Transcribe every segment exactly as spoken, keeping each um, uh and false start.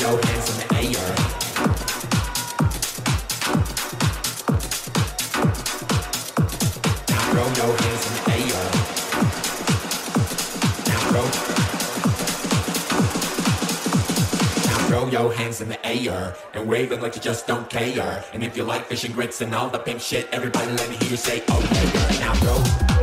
your hands in the air. Now throw your hands in the air. Now throw. Now throw your hands in the air and wave it like you just don't care. And if you like fish and grits and all the pimp shit, everybody let me hear you say, oh yeah. Now throw.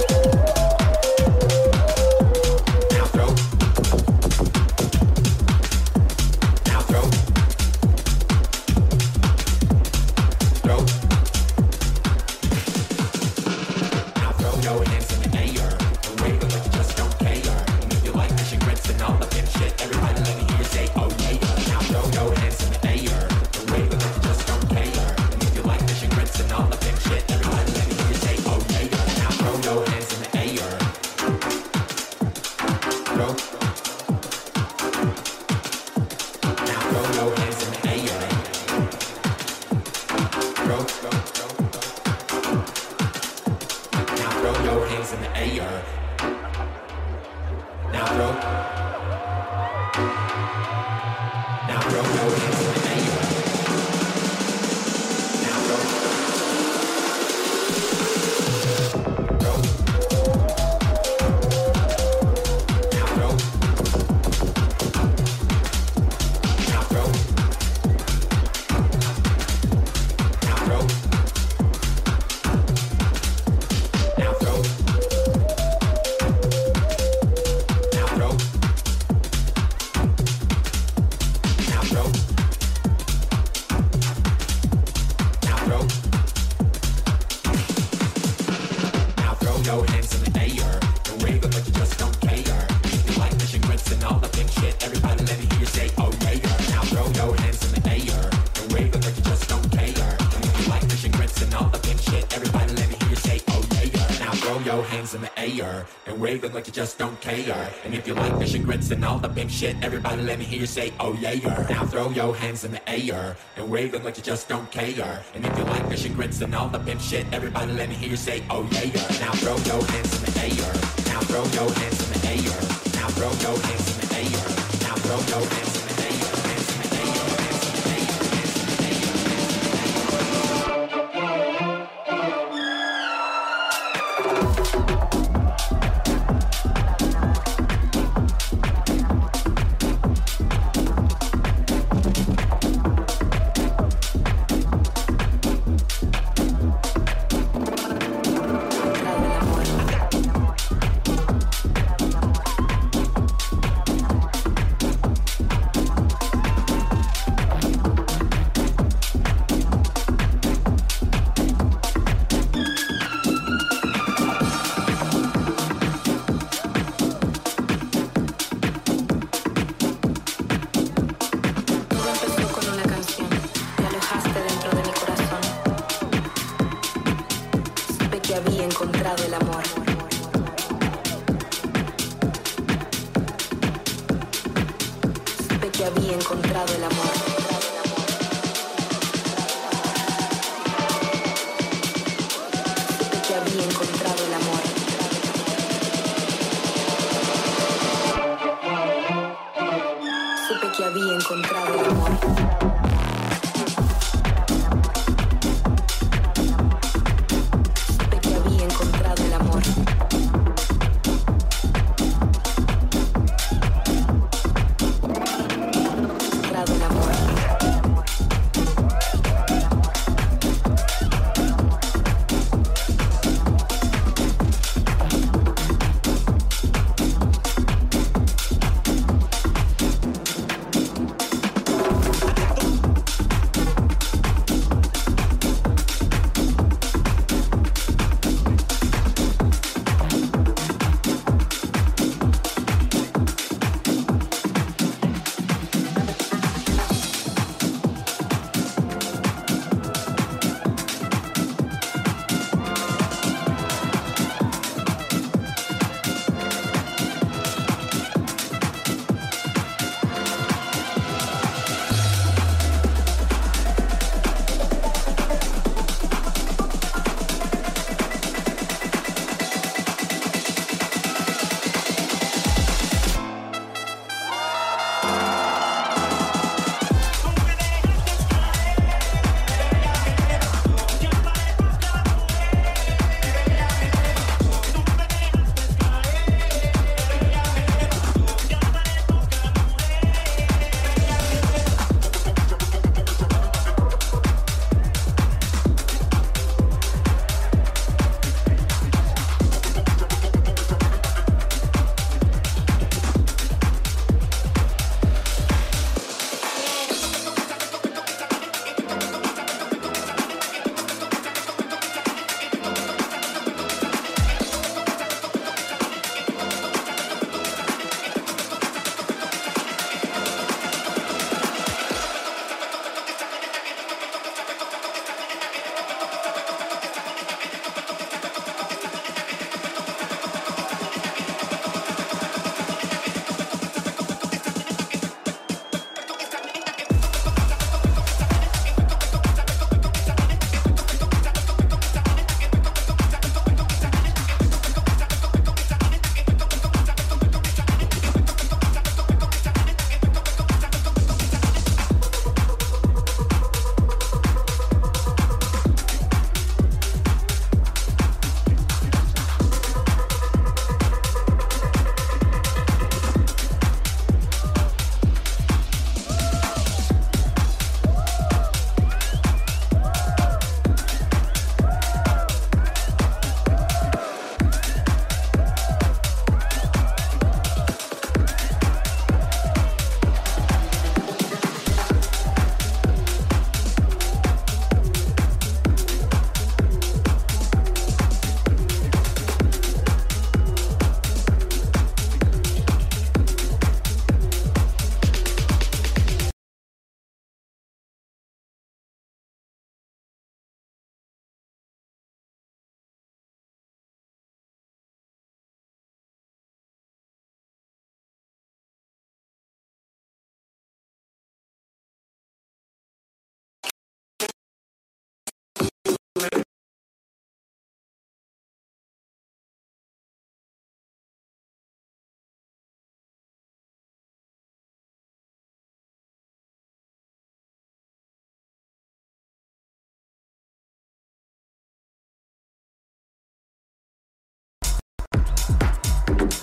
Like you just don't care. And if you like fish and grits and all the pimp shit, everybody let me hear you say, oh yeah. Now throw your hands in the air and wave them like you just don't care. And if you like fish and grits and all the pimp shit, everybody let me hear you say, oh yeah. Now throw your hands in the air. Now throw your hands in the air. Now throw your hands in the air. Now throw your hands in the air.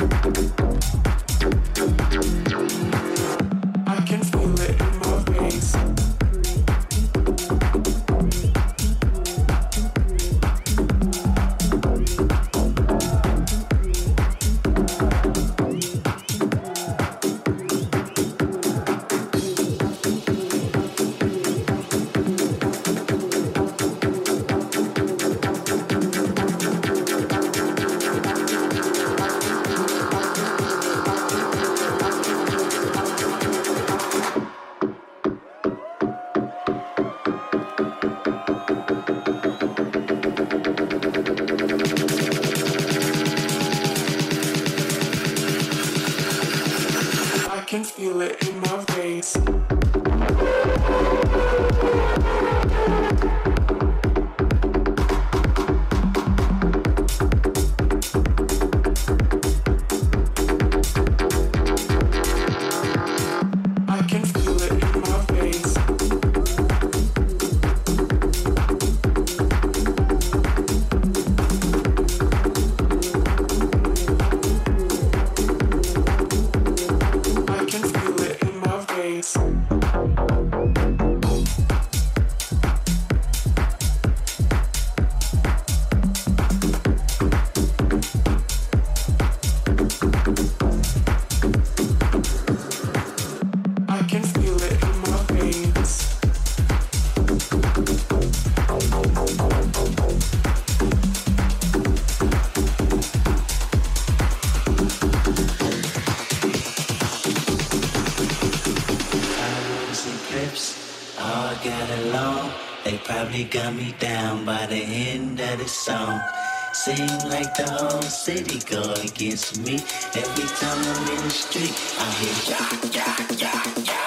Got me down by the end of the song. Seem like the whole city go against me. Every time I'm in the street, I hear ya, ya, ya, ya.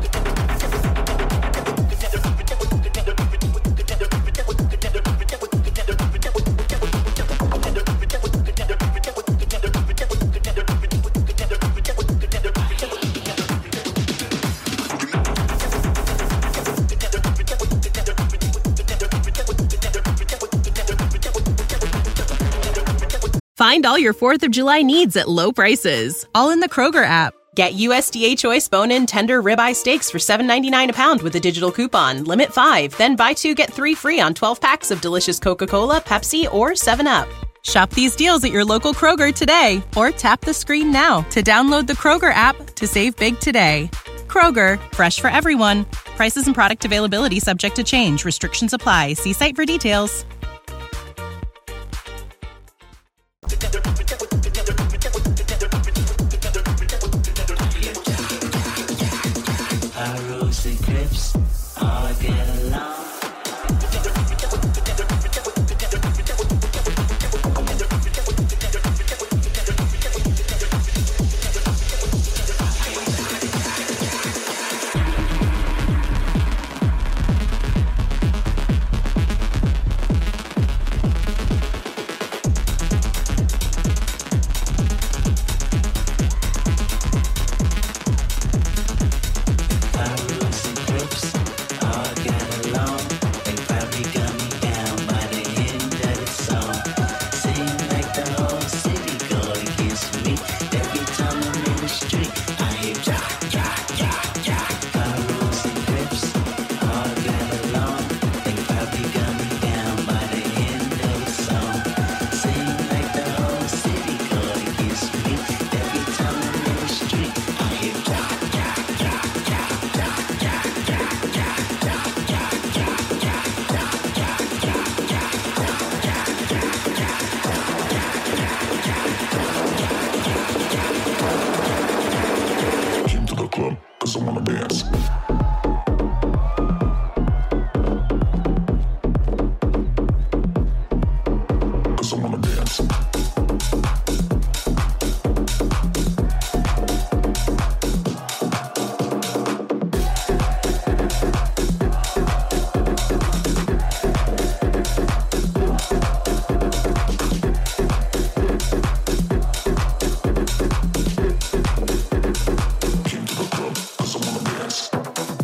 Find all your fourth of July needs at low prices, all in the Kroger app. Get U S D A Choice bone-in tender ribeye steaks for seven ninety-nine a pound with a digital coupon. Limit five. Then buy two, get three free on twelve packs of delicious Coca-Cola, Pepsi, or seven up. Shop these deals at your local Kroger today, or tap the screen now to download the Kroger app to save big today. Kroger, fresh for everyone. Prices and product availability subject to change. Restrictions apply. See site for details. Pyros and Crips all get along. Came to the club 'cause I wanna dance.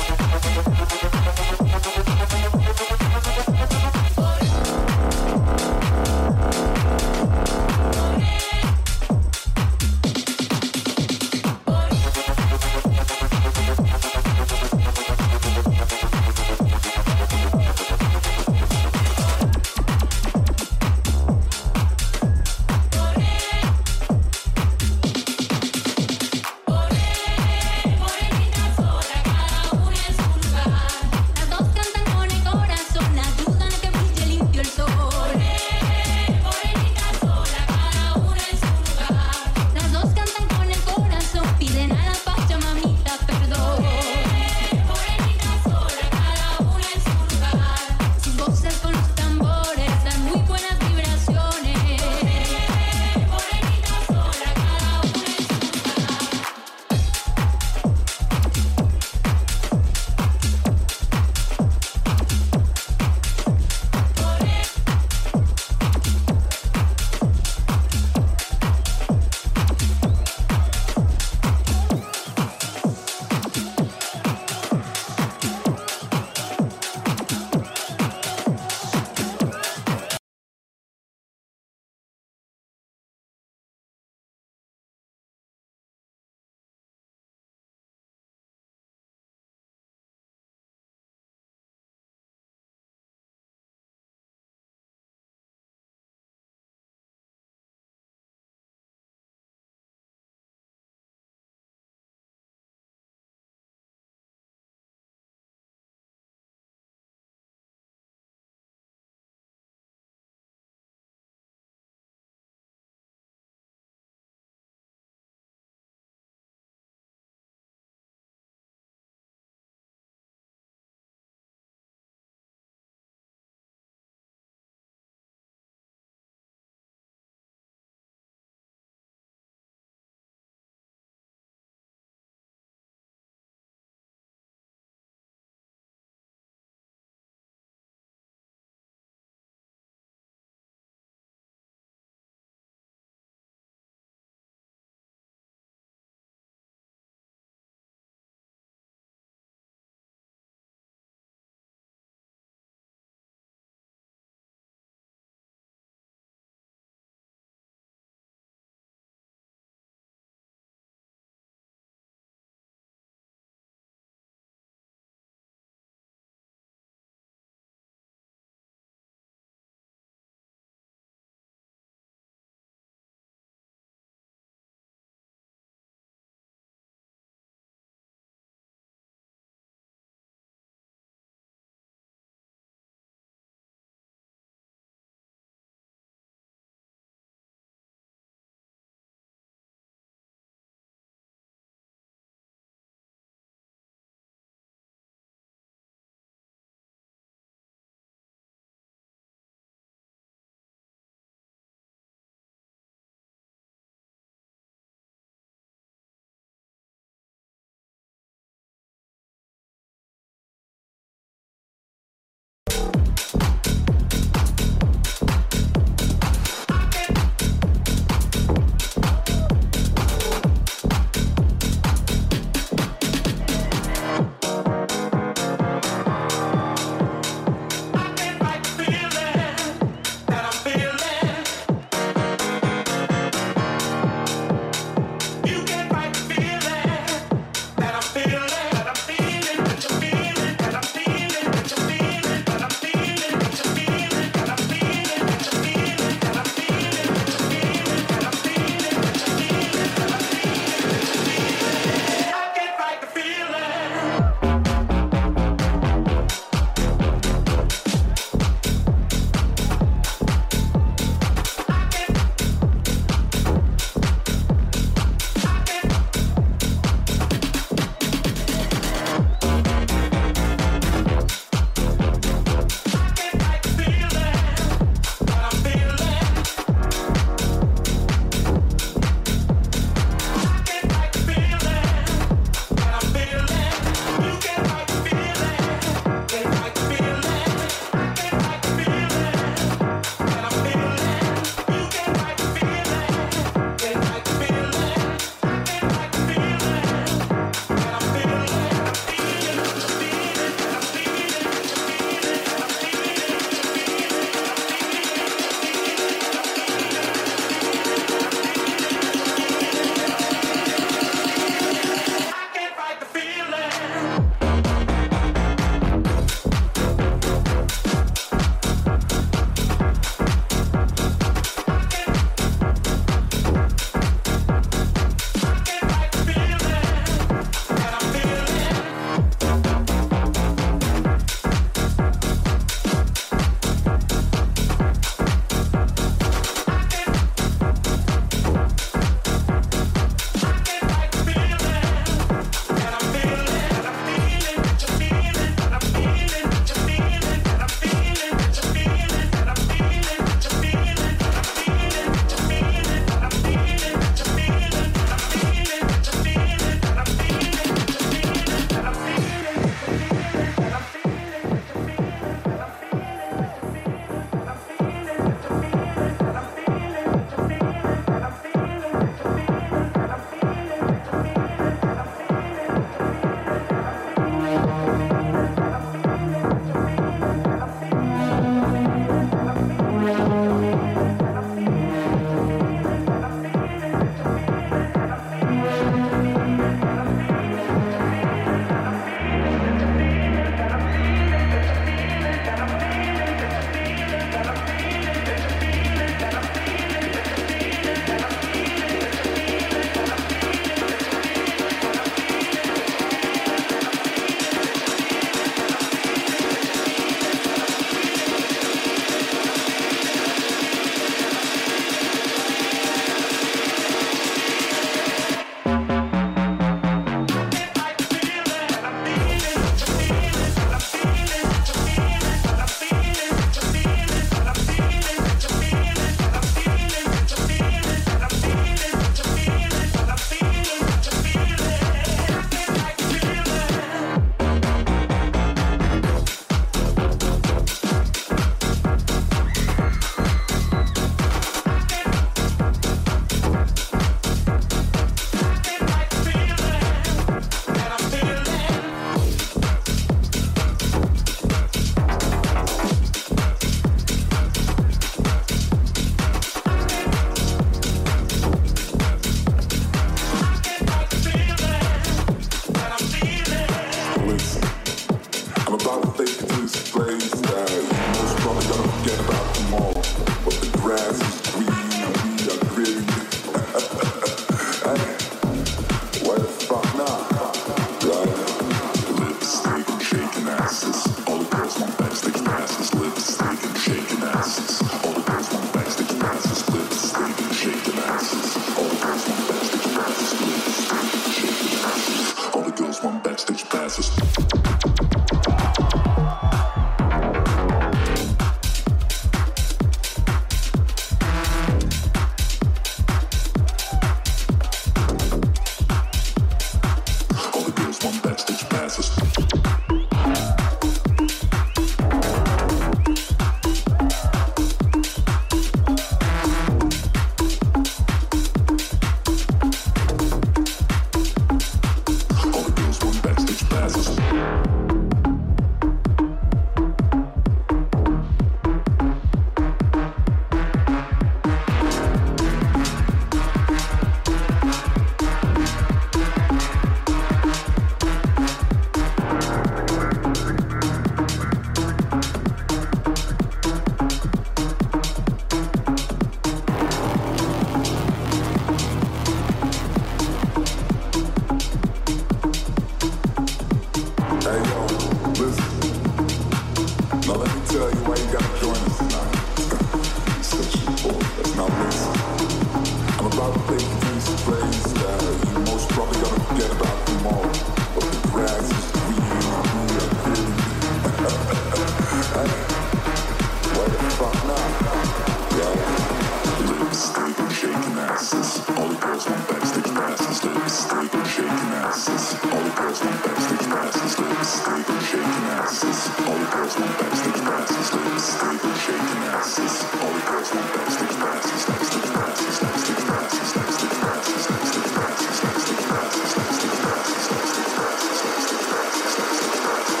tell you why you gotta join us tonight. Such a boy. Now listen, I'm about to take you through some plays that you're most probably gonna forget about tomorrow. But the grass is green and we are green. Hey, what the fuck now? Yeah. Lips, stable, shaking asses. All the girls want backstage passes. Lips, stable, shaking asses. All the girls want backstage passes. Lips, stable, shaking asses. All the girls want backstage passes. Lips, stable, shaking asses. All the girls want backstage passes. Backstage passes. Backstage passes. Backstage passes. Backstage passes. Backstage passes. Backstage passes. Backstage passes. Backstage passes. Backstage passes.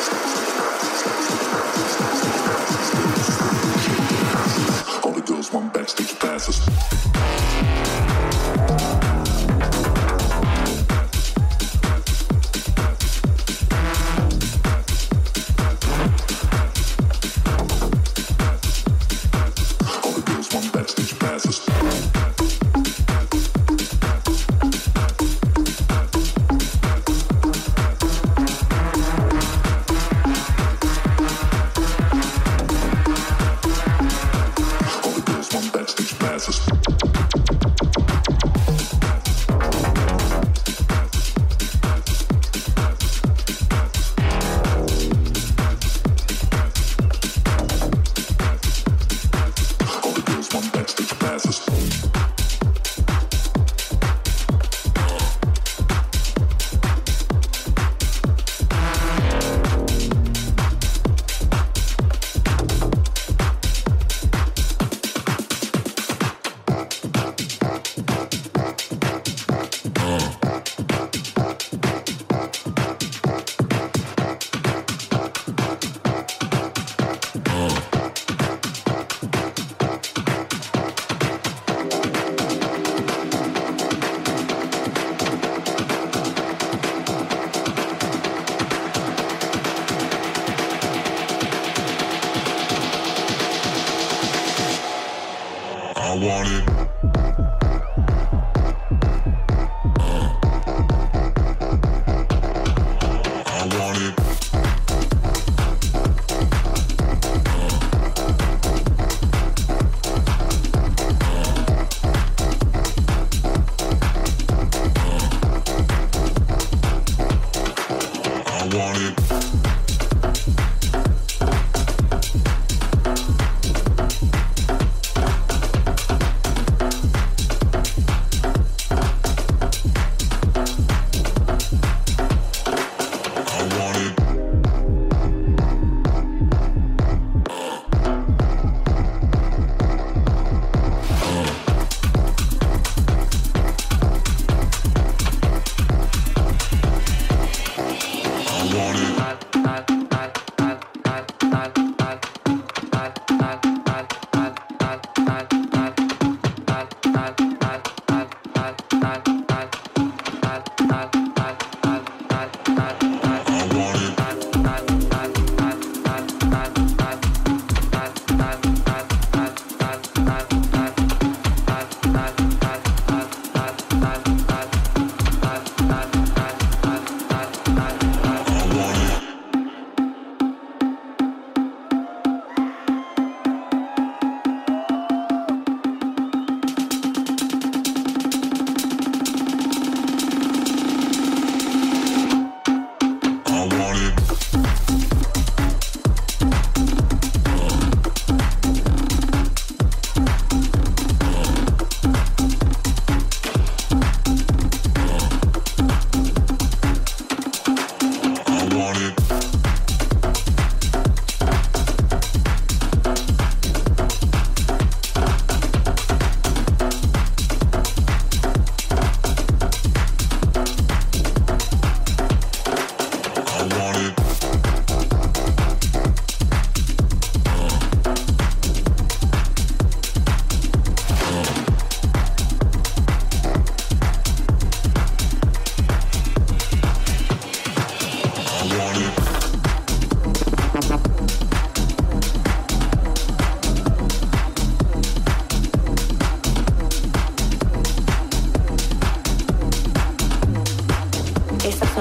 All the girls want backstage passes.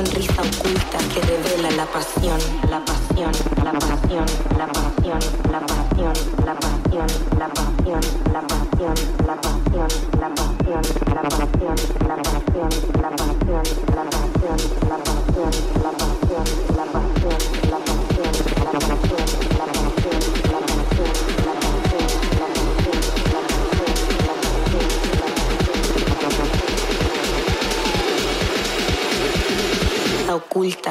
la pasión, la pasión, la pasión, la pasión, la pasión.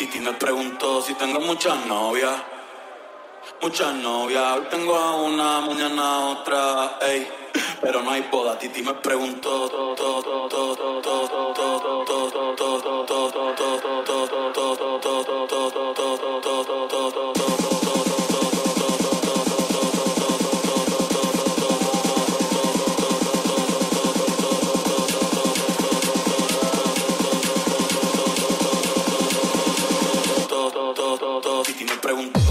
Titi me preguntó si tengo muchas novias. Muchas novias, hoy tengo a una, mañana a otra, ey. Pero no hay boda, Titi me preguntó. Titi me preguntó.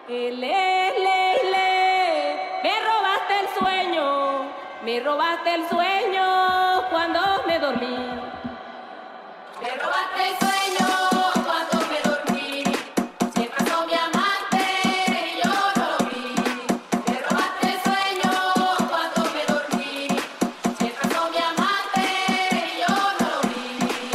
Le, le, le, me robaste el sueño, me robaste el sueño cuando me dormí. Me robaste el sueño cuando me dormí. Se pasó mi amante y yo no lo vi. Me robaste el sueño cuando me dormí. Se pasó mi amante y yo no lo vi.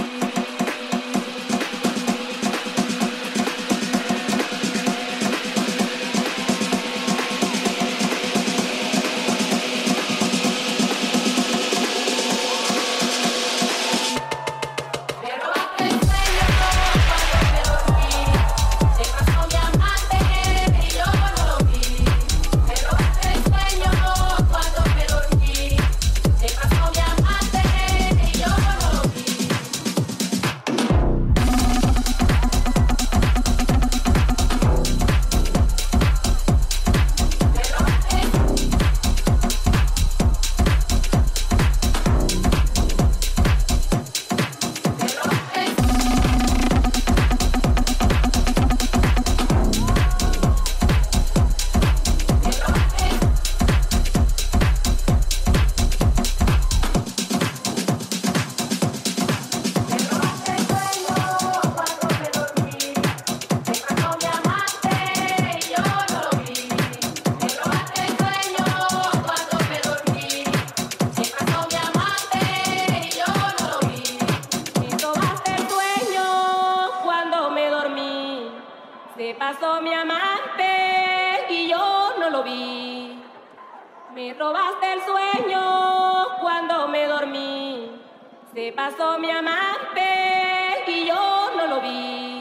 Se pasó mi amante y yo no lo vi. Me robaste el sueño cuando me dormí. Se pasó mi amante y yo no lo vi.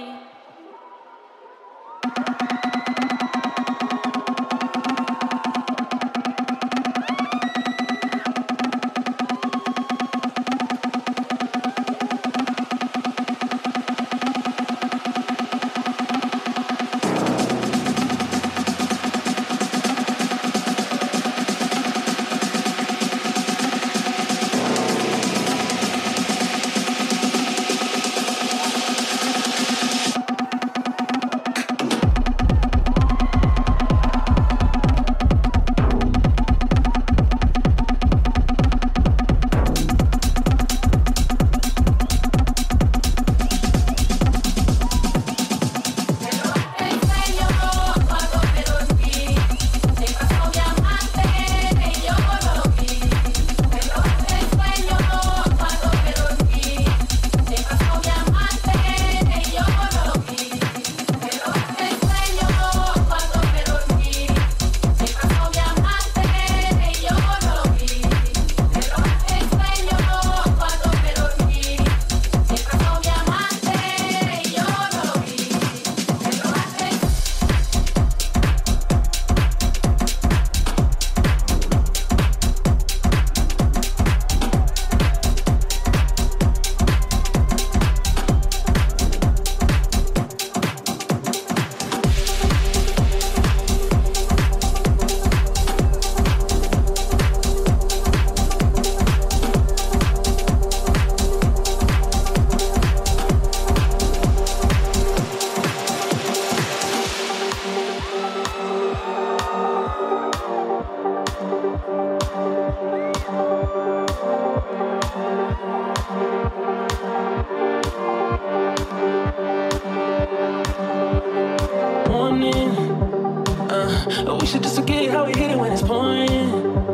We should just forget how we hit it when it's pouring.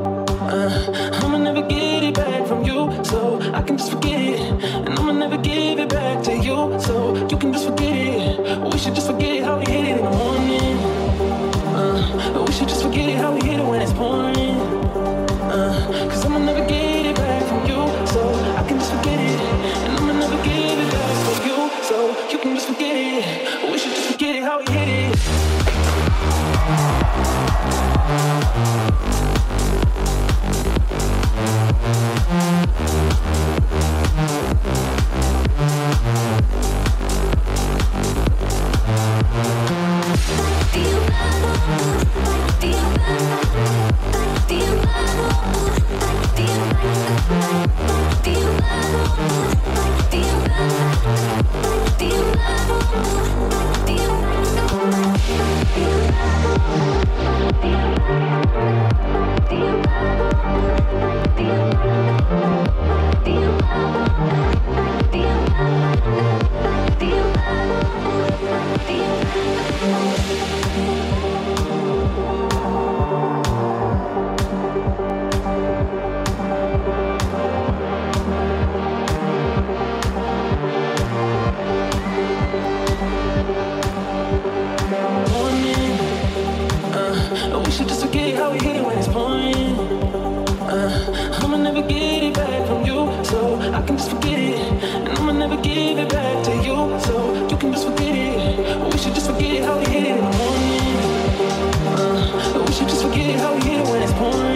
Uh, I'ma never get it back from you, so I can just forget it. And I'ma never give it back to you, so you can just forget it. We should just forget how we hit it in the morning. Uh, we should just forget how we hit it when it's pouring. Uh, Cause I'ma never get it back from you, so I can just forget it. And I'ma never give it back to you, so you can just forget it. We should just forget it how we hit it. Feel forget it in the morning. Uh, we should just forget how we hit it when it's pouring.